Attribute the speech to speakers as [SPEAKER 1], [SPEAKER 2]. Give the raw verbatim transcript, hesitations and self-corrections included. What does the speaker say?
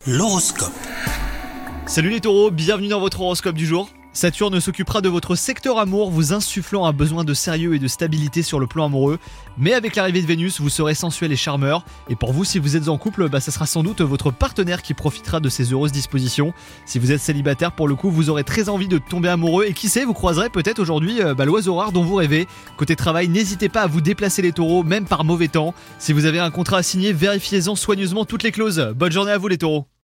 [SPEAKER 1] L'horoscope.
[SPEAKER 2] Salut les taureaux, bienvenue dans votre horoscope du jour. Saturne s'occupera de votre secteur amour, vous insufflant un besoin de sérieux et de stabilité sur le plan amoureux. Mais avec l'arrivée de Vénus, vous serez sensuel et charmeur. Et pour vous, si vous êtes en couple, bah, ça sera sans doute votre partenaire qui profitera de ces heureuses dispositions. Si vous êtes célibataire, pour le coup, vous aurez très envie de tomber amoureux. Et qui sait, vous croiserez peut-être aujourd'hui euh, bah, l'oiseau rare dont vous rêvez. Côté travail, n'hésitez pas à vous déplacer les taureaux, même par mauvais temps. Si vous avez un contrat à signer, vérifiez-en soigneusement toutes les clauses. Bonne journée à vous les taureaux.